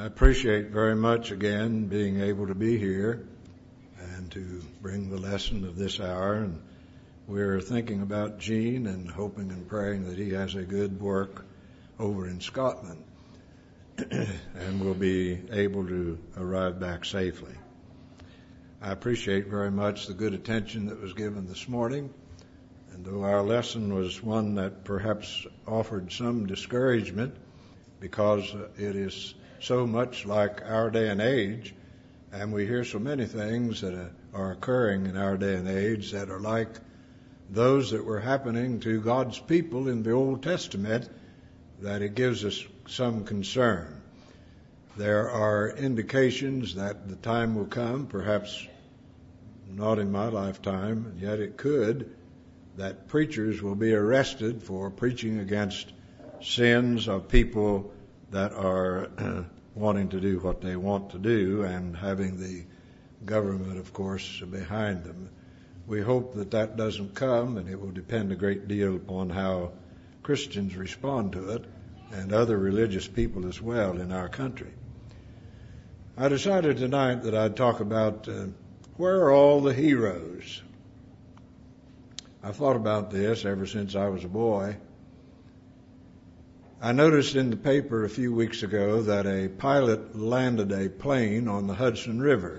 I appreciate very much again being able to be here and to bring the lesson of this hour. And we're thinking about Gene and hoping and praying that he has a good work over in Scotland and will be able to arrive back safely. I appreciate very much the good attention that was given this morning. And though our lesson was one that perhaps offered some discouragement because it is so much like our day and age, and we hear so many things that are occurring in our day and age that are like those that were happening to God's people in the Old Testament, that it gives us some concern. There are indications that the time will come, perhaps not in my lifetime, yet it could, that preachers will be arrested for preaching against sins of people that are wanting to do what they want to do and having the government, of course, behind them. We hope that that doesn't come, and it will depend a great deal upon how Christians respond to it and other religious people as well in our country. I decided tonight that I'd talk about where are all the heroes? I've thought about this ever since I was a boy. I noticed in the paper a few weeks ago that a pilot landed a plane on the Hudson River.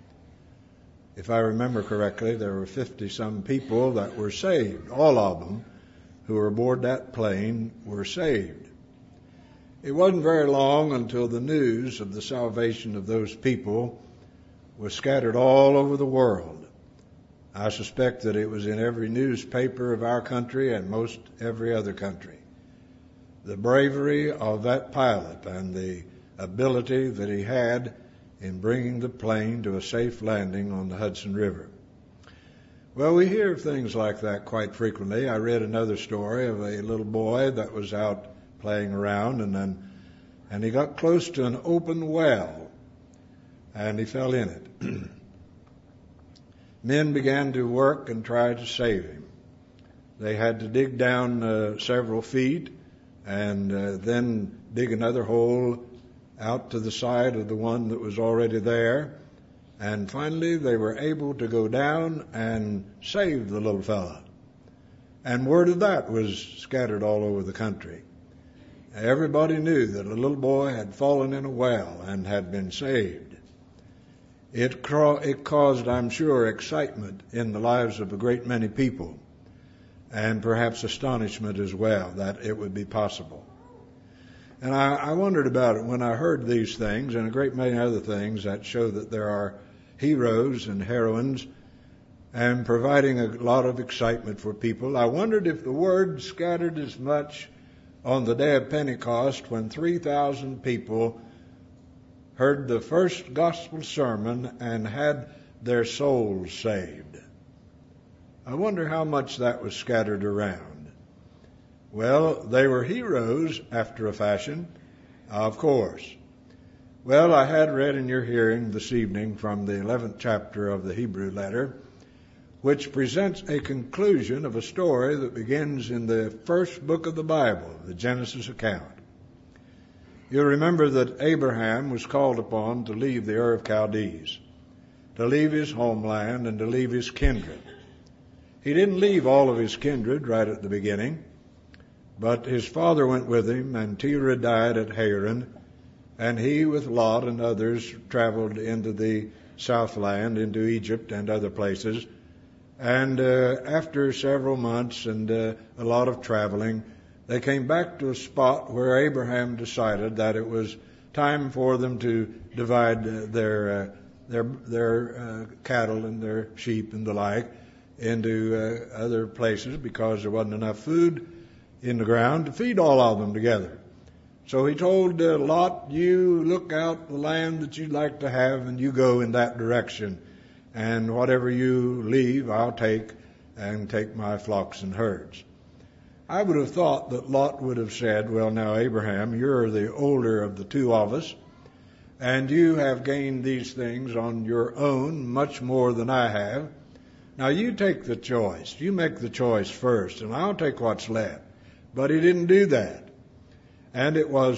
If I remember correctly, there were 50-some people that were saved. All of them who were aboard that plane were saved. It wasn't very long until the news of the salvation of those people was scattered all over the world. I suspect that it was in every newspaper of our country and most every other country. The bravery of that pilot and the ability that he had in bringing the plane to a safe landing on the Hudson River. Well, we hear of things like that quite frequently. I read another story of a little boy that was out playing around and he got close to an open well and he fell in it. Men began to work and try to save him. They had to dig down several feet and then dig another hole out to the side of the one that was already there. And finally they were able to go down and save the little fella. And word of that was scattered all over the country. Everybody knew that a little boy had fallen in a well and had been saved. It caused, I'm sure, excitement in the lives of a great many people, and perhaps astonishment as well that it would be possible. And I wondered about it when I heard these things and a great many other things that show that there are heroes and heroines and providing a lot of excitement for people. I wondered if the word scattered as much on the day of Pentecost when 3,000 people heard the first gospel sermon and had their souls saved. I wonder how much that was scattered around. Well, they were heroes after a fashion, of course. Well, I had read in your hearing this evening from the 11th chapter of the Hebrew letter, which presents a conclusion of a story that begins in the first book of the Bible, the Genesis account. You'll remember that Abraham was called upon to leave the Ur of Chaldees, to leave his homeland and to leave his kindred. He didn't leave all of his kindred right at the beginning, but his father went with him, and Terah died at Haran, and he with Lot and others traveled into the Southland, into Egypt and other places. And after several months and a lot of traveling, they came back to a spot where Abraham decided that it was time for them to divide their cattle and their sheep and the like into other places because there wasn't enough food in the ground to feed all of them together. So he told Lot, you look out the land that you'd like to have and you go in that direction. And whatever you leave, I'll take my flocks and herds. I would have thought that Lot would have said, well, now, Abraham, you're the older of the two of us, and you have gained these things on your own much more than I have. Now, you take the choice. You make the choice first, and I'll take what's left. But he didn't do that. And it was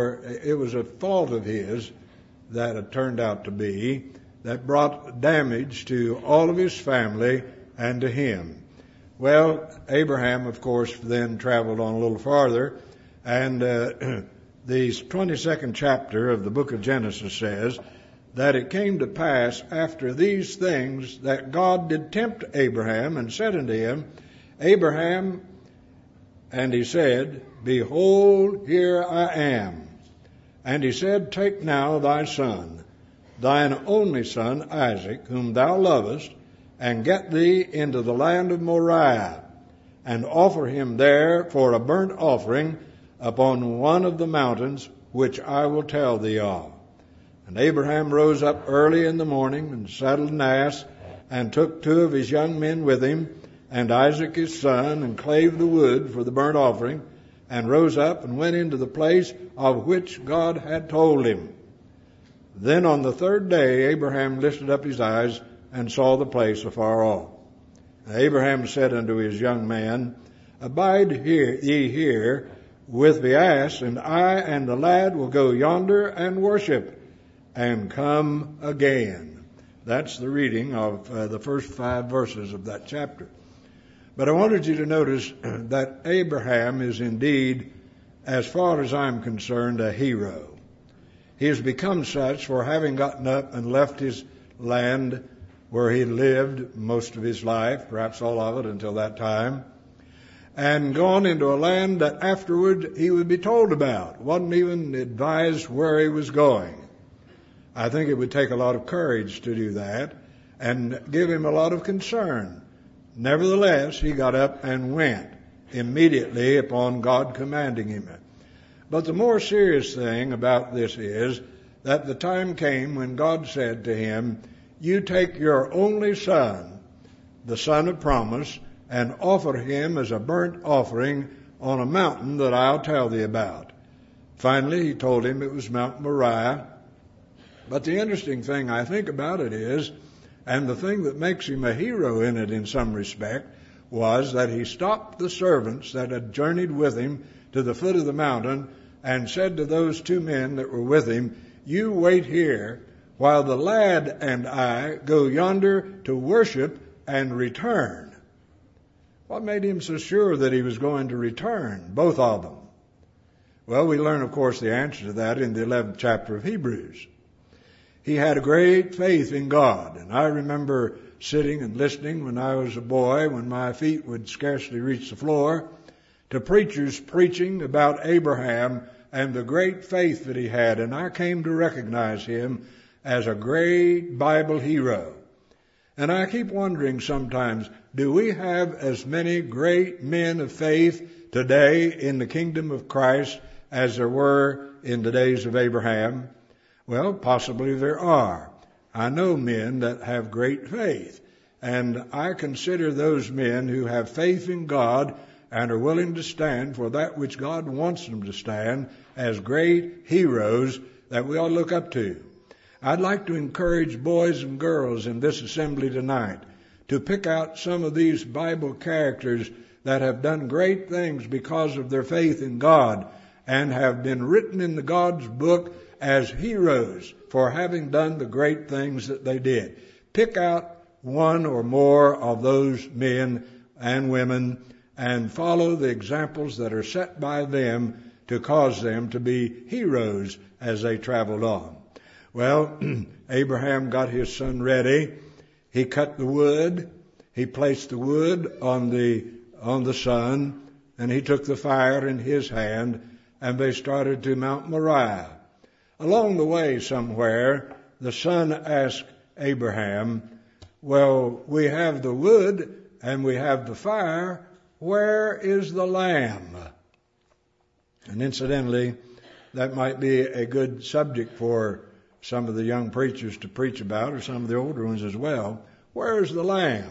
a fault of his that it turned out to be that brought damage to all of his family and to him. Well, Abraham, of course, then traveled on a little farther, and the 22nd chapter of the book of Genesis says that it came to pass after these things that God did tempt Abraham and said unto him, Abraham, and he said, Behold, here I am. And he said, Take now thy son, thine only son Isaac, whom thou lovest, and get thee into the land of Moriah, and offer him there for a burnt offering upon one of the mountains which I will tell thee of. And Abraham rose up early in the morning, and saddled an ass, and took 2 of his young men with him, and Isaac his son, and clave the wood for the burnt offering, and rose up and went into the place of which God had told him. Then on the 3rd day Abraham lifted up his eyes, and saw the place afar off. And Abraham said unto his young man, Abide ye here with the ass, and I and the lad will go yonder and worship, and come again. That's the reading of the first 5 verses of that chapter. But I wanted you to notice that Abraham is indeed, as far as I'm concerned, a hero. He has become such for having gotten up and left his land where he lived most of his life, perhaps all of it until that time, and gone into a land that afterward he would be told about. Wasn't even advised where he was going. I think it would take a lot of courage to do that and give him a lot of concern. Nevertheless, he got up and went immediately upon God commanding him. But the more serious thing about this is that the time came when God said to him, You take your only son, the son of promise, and offer him as a burnt offering on a mountain that I'll tell thee about. Finally, he told him it was Mount Moriah. But the interesting thing I think about it is, and the thing that makes him a hero in it in some respect, was that he stopped the servants that had journeyed with him to the foot of the mountain and said to those 2 men that were with him, You wait here while the lad and I go yonder to worship and return. What made him so sure that he was going to return, both of them? Well, we learn, of course, the answer to that in the 11th chapter of Hebrews. He had a great faith in God. And I remember sitting and listening when I was a boy, when my feet would scarcely reach the floor, to preachers preaching about Abraham and the great faith that he had. And I came to recognize him as a great Bible hero. And I keep wondering sometimes, do we have as many great men of faith today in the kingdom of Christ as there were in the days of Abraham? Well, possibly there are. I know men that have great faith, and I consider those men who have faith in God and are willing to stand for that which God wants them to stand as great heroes that we ought to look up to. I'd like to encourage boys and girls in this assembly tonight to pick out some of these Bible characters that have done great things because of their faith in God and have been written in the God's book as heroes for having done the great things that they did. Pick out one or more of those men and women and follow the examples that are set by them to cause them to be heroes as they traveled on. Well, Abraham got his son ready. He cut the wood. He placed the wood on the sun, and he took the fire in his hand, and they started to Mount Moriah. Along the way somewhere, the son asked Abraham, Well, we have the wood and we have the fire. Where is the lamb? And incidentally, that might be a good subject for some of the young preachers to preach about, or some of the older ones as well. Where is the lamb?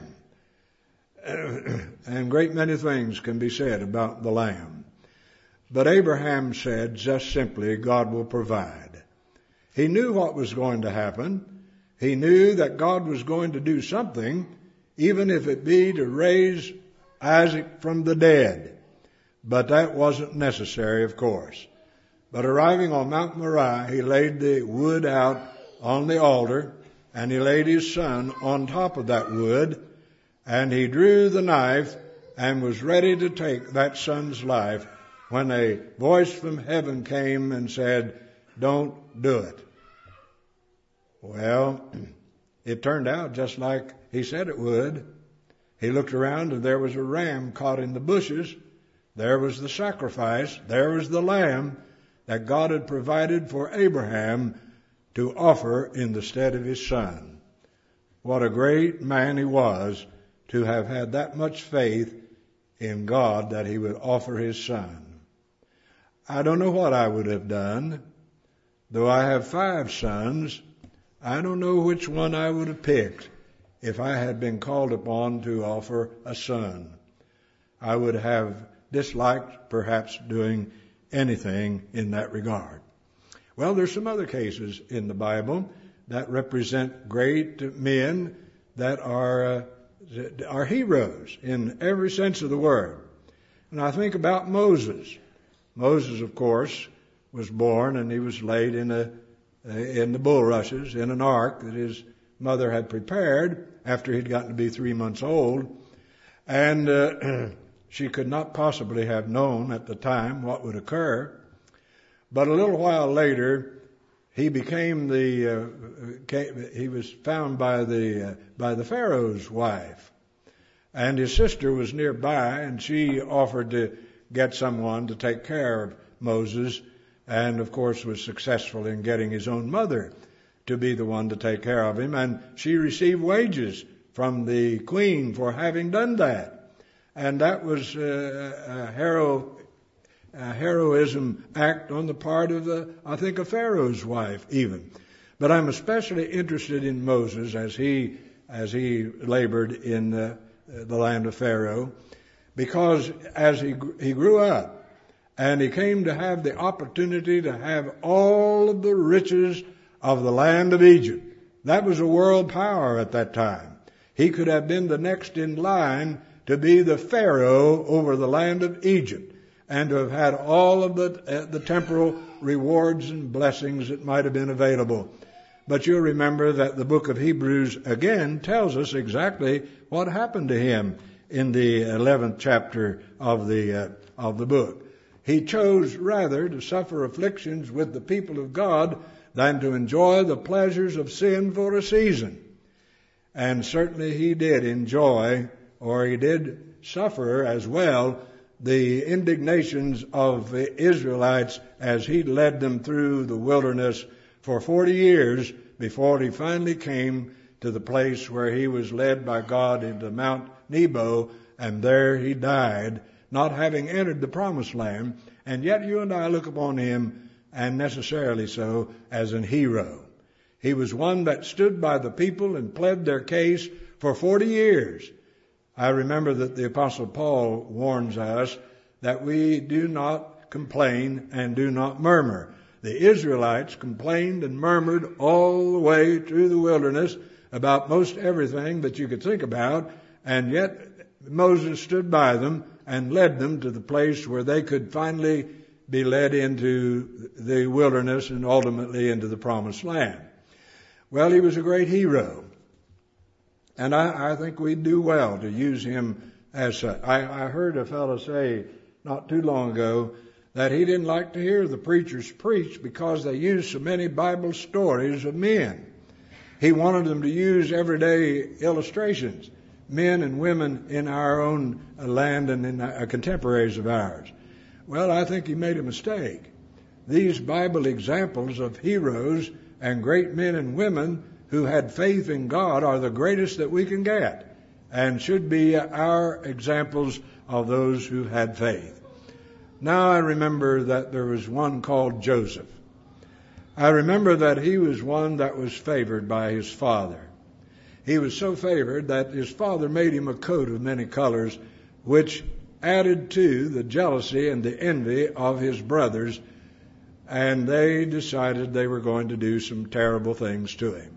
And great many things can be said about the lamb. But Abraham said just simply, God will provide. He knew what was going to happen. He knew that God was going to do something, even if it be to raise Isaac from the dead. But that wasn't necessary, of course. But arriving on Mount Moriah, he laid the wood out on the altar, and he laid his son on top of that wood, and he drew the knife and was ready to take that son's life when a voice from heaven came and said, "Don't do it." Well, it turned out just like he said it would. He looked around and there was a ram caught in the bushes. There was the sacrifice. There was the lamb that God had provided for Abraham to offer in the stead of his son. What a great man he was to have had that much faith in God that he would offer his son. I don't know what I would have done. Though I have 5 sons, I don't know which one I would have picked if I had been called upon to offer a son. I would have disliked perhaps doing anything in that regard. Well, there's some other cases in the Bible that represent great men that are heroes in every sense of the word. And I think about Moses. Moses, of course, was born and he was laid in the bulrushes in an ark that his mother had prepared after he'd gotten to be 3 months old. And she could not possibly have known at the time what would occur. But a little while later, he became he was found by the Pharaoh's wife. And his sister was nearby, and she offered to get someone to take care of Moses, and of course was successful in getting his own mother to be the one to take care of him. And she received wages from the queen for having done that. And that was a heroism act on the part of a Pharaoh's wife even. But I'm especially interested in Moses as he labored in the land of Pharaoh, because as he grew up and he came to have the opportunity to have all of the riches of the land of Egypt. That was a world power at that time. He could have been the next in line to be the Pharaoh over the land of Egypt, and to have had all of the temporal rewards and blessings that might have been available. But you'll remember that the book of Hebrews again tells us exactly what happened to him in the 11th chapter of the book. He chose rather to suffer afflictions with the people of God than to enjoy the pleasures of sin for a season. And certainly he did enjoy, or he did suffer as well, the indignations of the Israelites as he led them through the wilderness for 40 years before he finally came to the place where he was led by God into Mount Nebo, and there he died, not having entered the promised land. And yet you and I look upon him, and necessarily so, as an hero. He was one that stood by the people and pled their case for 40 years. I remember that the Apostle Paul warns us that we do not complain and do not murmur. The Israelites complained and murmured all the way through the wilderness about most everything that you could think about, and yet Moses stood by them and led them to the place where they could finally be led into the wilderness and ultimately into the promised land. Well, he was a great hero. And I think we'd do well to use him as such. I heard a fellow say not too long ago that he didn't like to hear the preachers preach because they used so many Bible stories of men. He wanted them to use everyday illustrations, men and women in our own land and in contemporaries of ours. Well, I think he made a mistake. These Bible examples of heroes and great men and women who had faith in God are the greatest that we can get, and should be our examples of those who had faith. Now I remember that there was one called Joseph. I remember that he was one that was favored by his father. He was so favored that his father made him a coat of many colors, which added to the jealousy and the envy of his brothers, and they decided they were going to do some terrible things to him.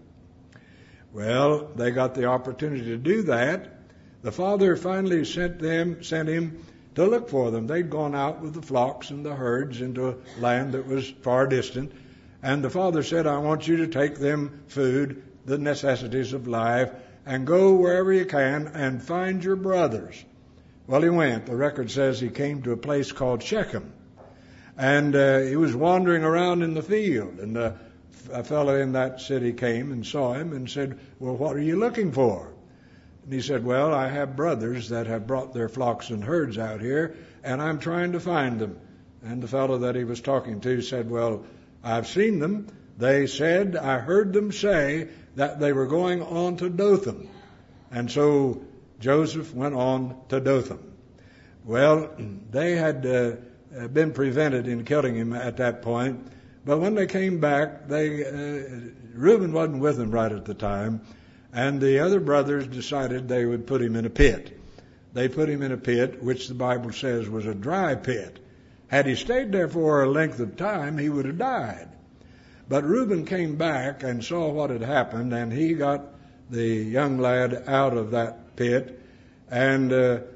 Well, they got the opportunity to do that. The father finally sent him to look for them. They'd gone out with the flocks and the herds into a land that was far distant. And the father said, I want you to take them food, the necessities of life, and go wherever you can and find your brothers. Well, he went. The record says he came to a place called Shechem. And he was wandering around in the field. And a fellow in that city came and saw him and said, well, what are you looking for? And he said, well, I have brothers that have brought their flocks and herds out here, and I'm trying to find them. And the fellow that he was talking to said, well, I've seen them. They said, I heard them say that they were going on to Dothan. And so Joseph went on to Dothan. Well, they had been prevented in killing him at that point. But when they came back, Reuben wasn't with them right at the time. And the other brothers decided they would put him in a pit. They put him in a pit, which the Bible says was a dry pit. Had he stayed there for a length of time, he would have died. But Reuben came back and saw what had happened, and he got the young lad out of that pit and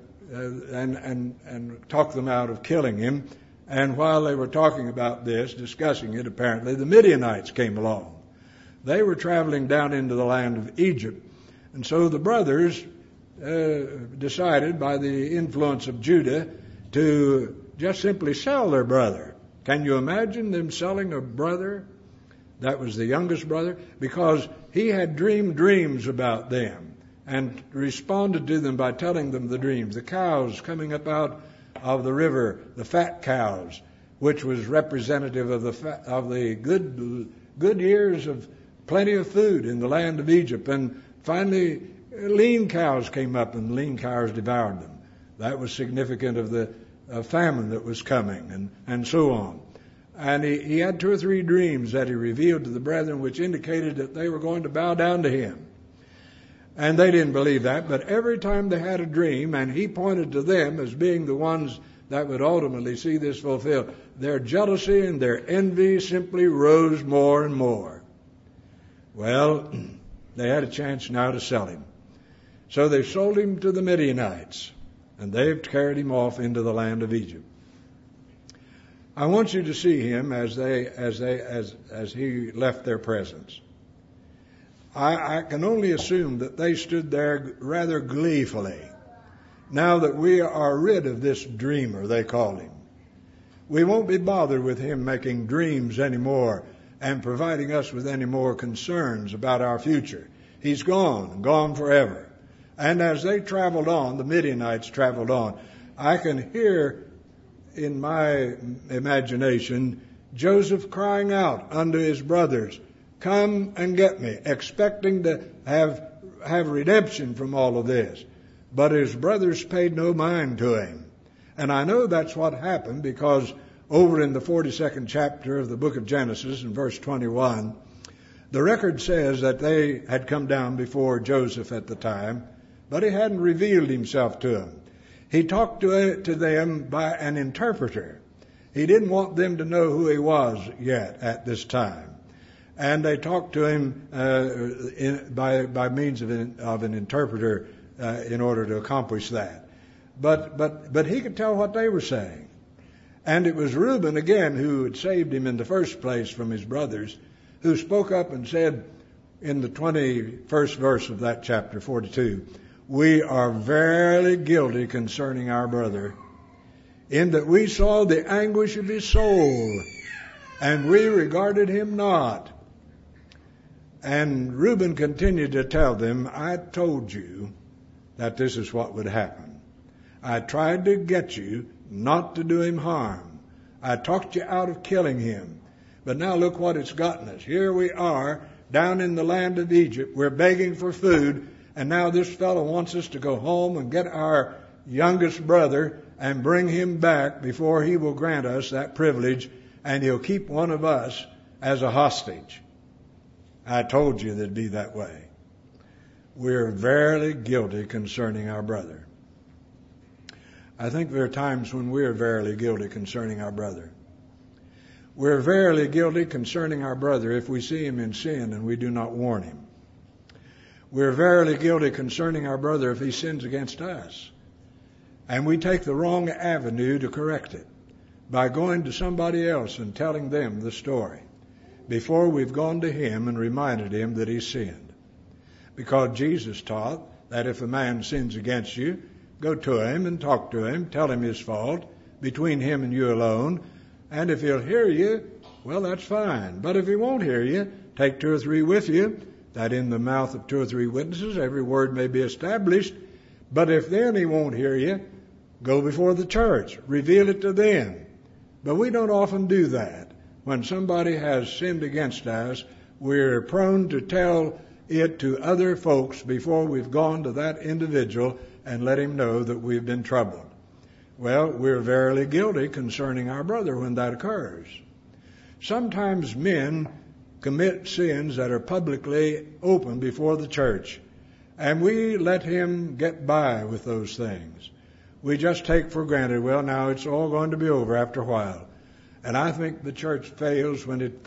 talked them out of killing him. And while they were talking about this, discussing it, apparently, the Midianites came along. They were traveling down into the land of Egypt. And so the brothers decided, by the influence of Judah, to just simply sell their brother. Can you imagine them selling a brother that was the youngest brother? Because he had dreamed dreams about them and responded to them by telling them the dreams. The cows coming up out of the river, the fat cows, which was representative of the good years of plenty of food in the land of Egypt. And finally, lean cows came up, and lean cows devoured them. That was significant of the famine that was coming, and so on. And he had 2 or 3 dreams that he revealed to the brethren, which indicated that they were going to bow down to him. And they didn't believe that, but every time they had a dream, and he pointed to them as being the ones that would ultimately see this fulfilled, their jealousy and their envy simply rose more and more. Well, they had a chance now to sell him. So they sold him to the Midianites, and they've carried him off into the land of Egypt. I want you to see him as he left their presence. I can only assume that they stood there rather gleefully. Now that we are rid of this dreamer, they called him. We won't be bothered with him making dreams anymore and providing us with any more concerns about our future. He's gone forever. And as they traveled on, the Midianites traveled on, I can hear in my imagination Joseph crying out unto his brothers, come and get me, expecting to have redemption from all of this. But his brothers paid no mind to him. And I know that's what happened, because over in the 42nd chapter of the book of Genesis, in verse 21, the record says that they had come down before Joseph at the time, but he hadn't revealed himself to them. He talked to them by an interpreter. He didn't want them to know who he was yet at this time. And they talked to him by means of an interpreter in order to accomplish that. But he could tell what they were saying. And it was Reuben, again, who had saved him in the first place from his brothers, who spoke up and said in the 21st verse of that chapter, 42, we are verily guilty concerning our brother, in that we saw the anguish of his soul, and we regarded him not. And Reuben continued to tell them, I told you that this is what would happen. I tried to get you not to do him harm. I talked you out of killing him. But now look what it's gotten us. Here we are down in the land of Egypt. We're begging for food. And now this fellow wants us to go home and get our youngest brother and bring him back before he will grant us that privilege. And he'll keep one of us as a hostage. I told you that'd be that way. We're verily guilty concerning our brother. I think there are times when we're verily guilty concerning our brother. We're verily guilty concerning our brother if we see him in sin and we do not warn him. We're verily guilty concerning our brother if he sins against us and we take the wrong avenue to correct it by going to somebody else and telling them the story before we've gone to him and reminded him that he sinned. Because Jesus taught that if a man sins against you, go to him and talk to him, tell him his fault, between him and you alone, and if he'll hear you, well, that's fine. But if he won't hear you, take 2 or 3 with you, that in the mouth of 2 or 3 witnesses every word may be established. But if then he won't hear you, go before the church, reveal it to them. But we don't often do that. When somebody has sinned against us, we're prone to tell it to other folks before we've gone to that individual and let him know that we've been troubled. Well, we're verily guilty concerning our brother when that occurs. Sometimes men commit sins that are publicly open before the church, and we let him get by with those things. We just take for granted, well, now it's all going to be over after a while. And I think the church fails when it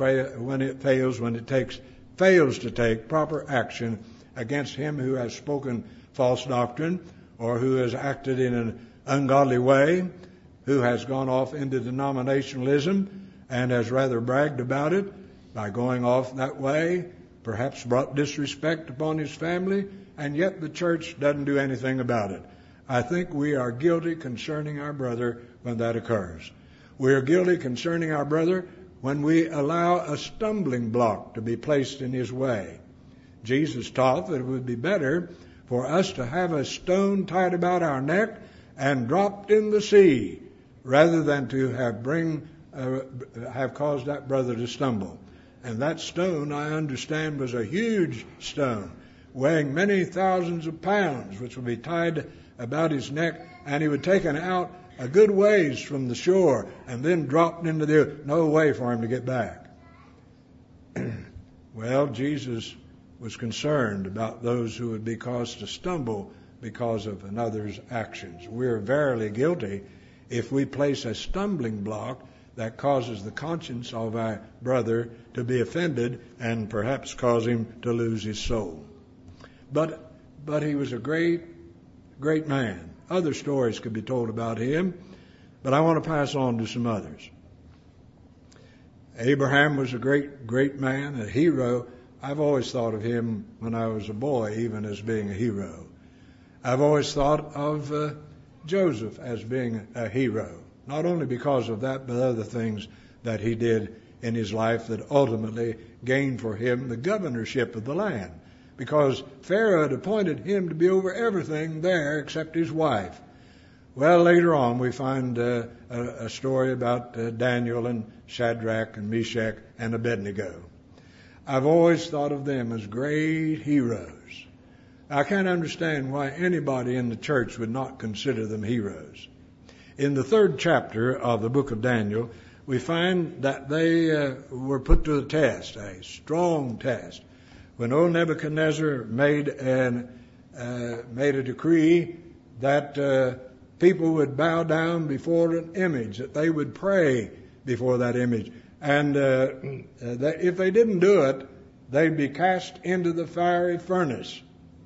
fails to take proper action against him who has spoken false doctrine, or who has acted in an ungodly way, who has gone off into denominationalism and has rather bragged about it by going off that way, perhaps brought disrespect upon his family, and yet the church doesn't do anything about it. I think we are guilty concerning our brother when that occurs. We are guilty concerning our brother when we allow a stumbling block to be placed in his way. Jesus taught that it would be better for us to have a stone tied about our neck and dropped in the sea, rather than to have caused that brother to stumble. And that stone, I understand, was a huge stone, weighing many thousands of pounds, which would be tied about his neck, and he would taken out a good ways from the shore and then dropped into the earth. No way for him to get back. Well, Jesus was concerned about those who would be caused to stumble because of another's actions. We're verily guilty if we place a stumbling block that causes the conscience of our brother to be offended and perhaps cause him to lose his soul. But he was a great man. Other stories could be told about him, but I want to pass on to some others. Abraham was a great man, a hero. I've always thought of him when I was a boy, even as being a hero. I've always thought of Joseph as being a hero, not only because of that, but other things that he did in his life that ultimately gained for him the governorship of the land, because Pharaoh had appointed him to be over everything there except his wife. Well, later on we find a story about Daniel and Shadrach and Meshach and Abednego. I've always thought of them as great heroes. I can't understand why anybody in the church would not consider them heroes. In the 3rd chapter of the book of Daniel, we find that they were put to the test, a strong test. When old Nebuchadnezzar made a decree that people would bow down before an image, that they would pray before that image, and that if they didn't do it, they'd be cast into the fiery furnace.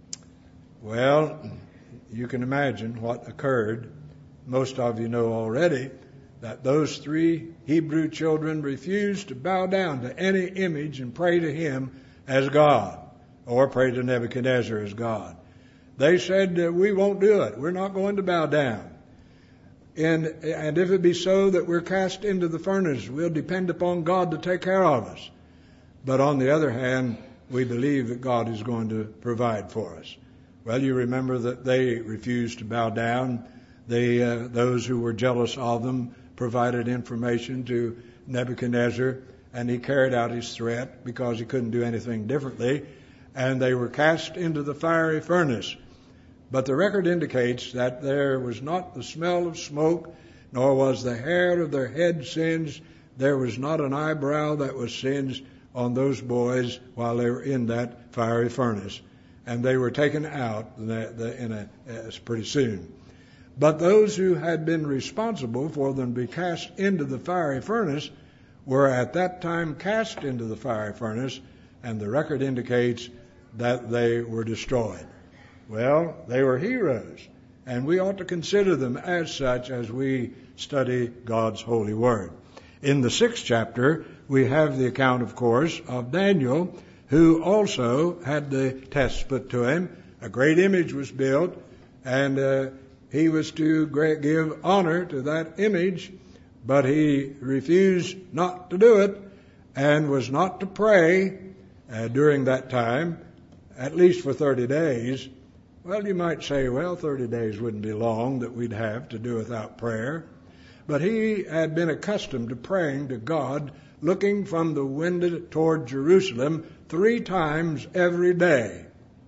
Well, you can imagine what occurred. Most of you know already that those 3 Hebrew children refused to bow down to any image and pray to him as God, or pray to Nebuchadnezzar as God. They said, we won't do it. We're not going to bow down. And if it be so that we're cast into the furnace, we'll depend upon God to take care of us. But on the other hand, we believe that God is going to provide for us. Well, you remember that they refused to bow down. Those who were jealous of them provided information to Nebuchadnezzar, and he carried out his threat because he couldn't do anything differently, and they were cast into the fiery furnace. But the record indicates that there was not the smell of smoke, nor was the hair of their head singed. There was not an eyebrow that was singed on those boys while they were in that fiery furnace. And they were taken out pretty soon. But those who had been responsible for them to be cast into the fiery furnace were at that time cast into the fiery furnace, and the record indicates that they were destroyed. Well, they were heroes, and we ought to consider them as such as we study God's holy word. In the 6th chapter, we have the account, of course, of Daniel, who also had the test put to him. A great image was built, and he was to give honor to that image, but he refused not to do it and was not to pray during that time, at least for 30 days. Well, you might say, 30 days wouldn't be long that we'd have to do without prayer. But he had been accustomed to praying to God, looking from the window toward Jerusalem 3 times every day.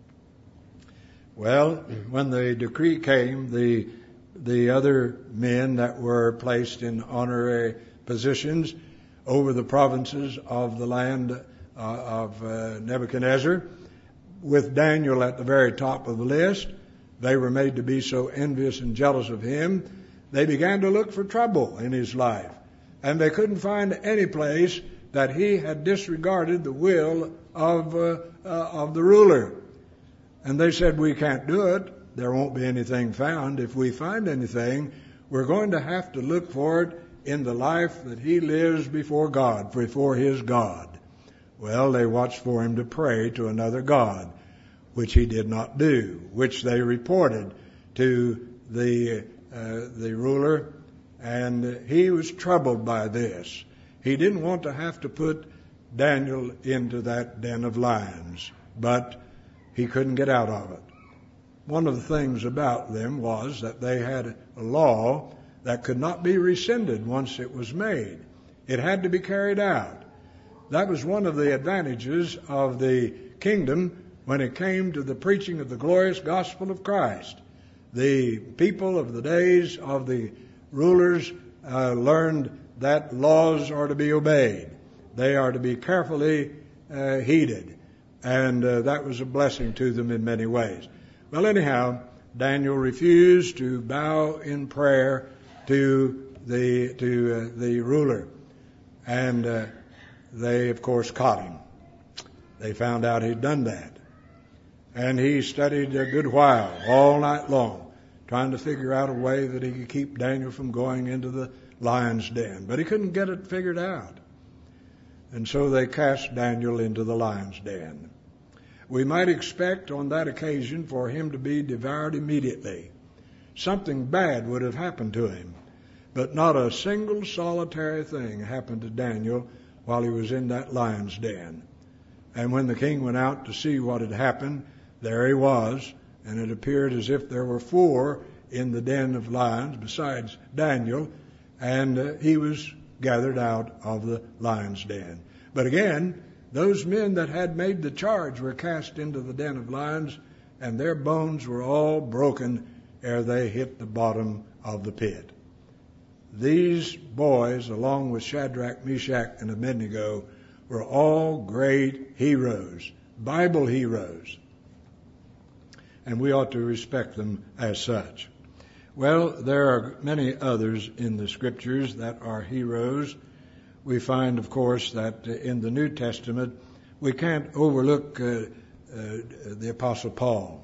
Well, when the decree came, the other men that were placed in honorary positions over the provinces of the land of Nebuchadnezzar, with Daniel at the very top of the list, they were made to be so envious and jealous of him, they began to look for trouble in his life. And they couldn't find any place that he had disregarded the will of the ruler. And they said, we can't do it. There won't be anything found. If we find anything, we're going to have to look for it in the life that he lives before God, before his God. Well, they watched for him to pray to another god, which he did not do, which they reported to the ruler, and he was troubled by this. He didn't want to have to put Daniel into that den of lions, but he couldn't get out of it. One of the things about them was that they had a law that could not be rescinded once it was made. It had to be carried out. That was one of the advantages of the kingdom when it came to the preaching of the glorious gospel of Christ. The people of the days of the rulers learned that laws are to be obeyed. They are to be carefully heeded. And that was a blessing to them in many ways. Well, anyhow, Daniel refused to bow in prayer to the ruler. And they, of course, caught him. They found out he'd done that. And he studied a good while, all night long, trying to figure out a way that he could keep Daniel from going into the lion's den. But he couldn't get it figured out. And so they cast Daniel into the lion's den. We might expect on that occasion for him to be devoured immediately. Something bad would have happened to him. But not a single solitary thing happened to Daniel while he was in that lion's den. And when the king went out to see what had happened, there he was, and it appeared as if there were 4 in the den of lions besides Daniel, and he was gathered out of the lion's den. But again, those men that had made the charge were cast into the den of lions, and their bones were all broken ere they hit the bottom of the pit. These boys, along with Shadrach, Meshach, and Abednego, were all great heroes, Bible heroes. And we ought to respect them as such. Well, there are many others in the Scriptures that are heroes. We find, of course, that in the New Testament, we can't overlook the Apostle Paul.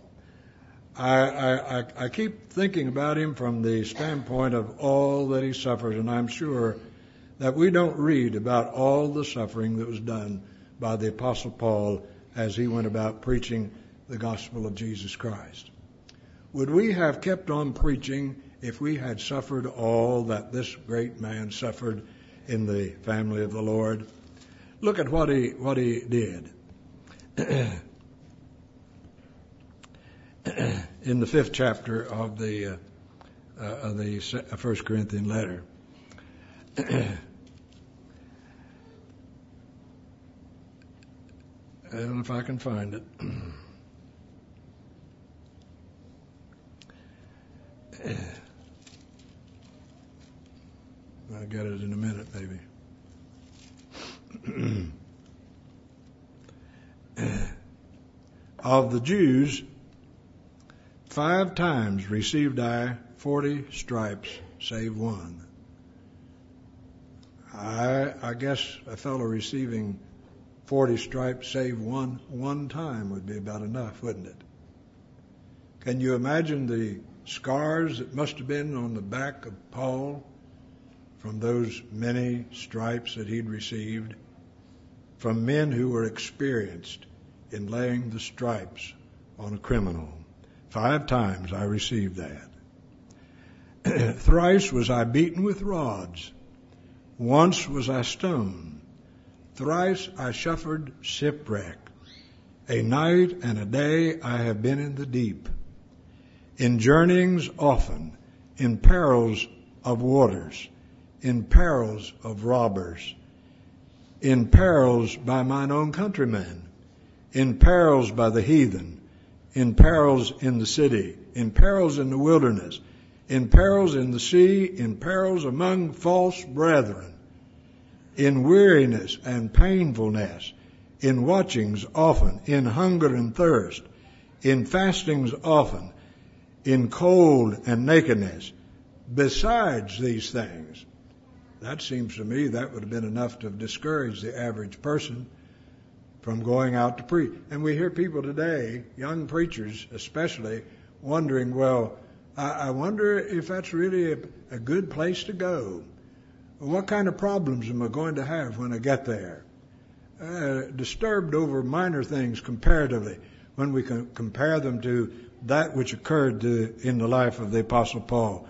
I keep thinking about him from the standpoint of all that he suffered, and I'm sure that we don't read about all the suffering that was done by the Apostle Paul as he went about preaching the gospel of Jesus Christ. Would we have kept on preaching if we had suffered all that this great man suffered in the family of the Lord? Look at what he did. In the 5th chapter of the 1 Corinthian letter. I don't know if I can find it. I'll get it in a minute, maybe. Of the Jews, 5 times received I 40 stripes, save one. I guess a fellow receiving 40 stripes, save one time would be about enough, wouldn't it? Can you imagine the scars that must have been on the back of Paul from those many stripes that he'd received from men who were experienced in laying the stripes on a criminal. 5 times I received that. Thrice was I beaten with rods. Once was I stoned. Thrice I suffered shipwreck. A night and a day I have been in the deep. In journeyings often, in perils of waters, in perils of robbers, in perils by mine own countrymen, in perils by the heathen, in perils in the city, in perils in the wilderness, in perils in the sea, in perils among false brethren, in weariness and painfulness, in watchings often, in hunger and thirst, in fastings often, in cold and nakedness. Besides these things, that seems to me that would have been enough to have discouraged the average person from going out to preach. And we hear people today, young preachers especially, wondering, well, I wonder if that's really a good place to go. What kind of problems am I going to have when I get there? Disturbed over minor things comparatively when we can compare them to that which occurred in the life of the Apostle Paul.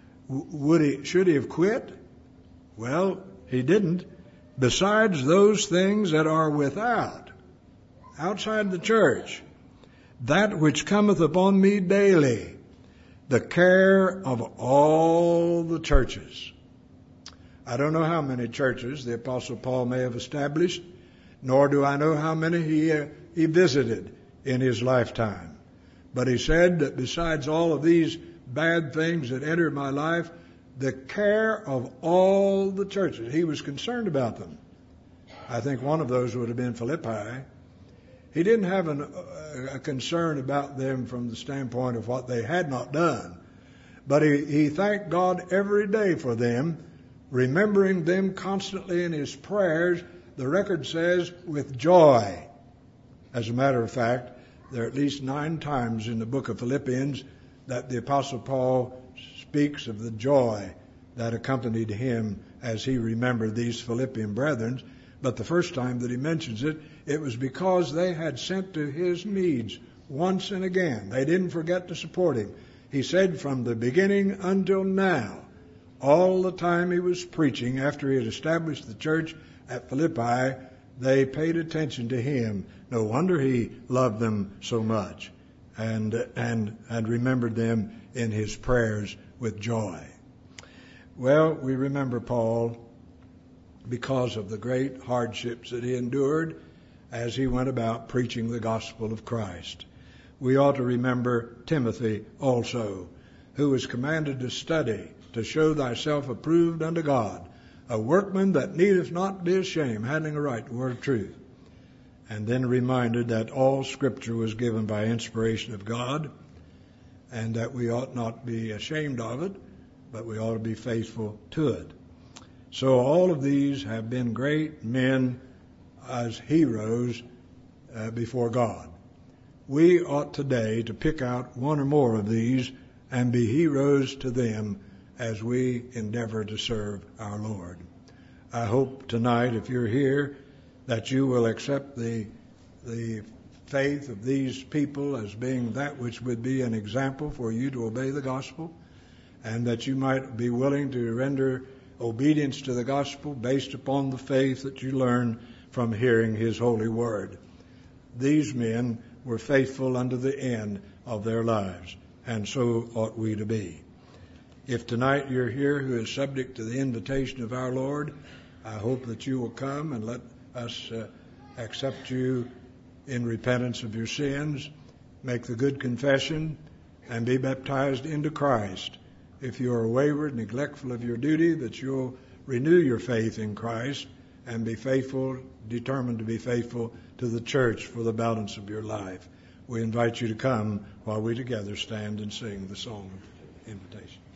Should he have quit? Well, he didn't. Besides those things that are without, outside the church, that which cometh upon me daily, the care of all the churches. I don't know how many churches the Apostle Paul may have established, nor do I know how many he visited in his lifetime. But he said that besides all of these bad things that entered my life, the care of all the churches. He was concerned about them. I think one of those would have been Philippi. He didn't have a concern about them from the standpoint of what they had not done, but he thanked God every day for them, remembering them constantly in his prayers. The record says with joy. As a matter of fact, there are at least 9 times in the book of Philippians that the Apostle Paul speaks of the joy that accompanied him as he remembered these Philippian brethren. But the first time that he mentions it, it was because they had sent to his needs once and again. They didn't forget to support him. He said from the beginning until now, all the time he was preaching after he had established the church at Philippi, they paid attention to him. No wonder he loved them so much and remembered them in his prayers with joy. Well, we remember Paul because of the great hardships that he endured as he went about preaching the gospel of Christ. We ought to remember Timothy also, who was commanded to study, to show thyself approved unto God, a workman that needeth not be ashamed, handling a right word of truth. And then reminded that all Scripture was given by inspiration of God, and that we ought not be ashamed of it, but we ought to be faithful to it. So all of these have been great men as heroes before God. We ought today to pick out one or more of these and be heroes to them as we endeavor to serve our Lord. I hope tonight, if you're here, that you will accept the faith of these people as being that which would be an example for you to obey the gospel, and that you might be willing to render obedience to the gospel based upon the faith that you learn from hearing his holy word. These men were faithful unto the end of their lives, and so ought we to be. If tonight you're here who is subject to the invitation of our Lord, I hope that you will come and let us accept you in repentance of your sins, make the good confession, and be baptized into Christ. If you are wayward, neglectful of your duty, that you'll renew your faith in Christ and be faithful, determined to be faithful to the church for the balance of your life. We invite you to come while we together stand and sing the song of invitation.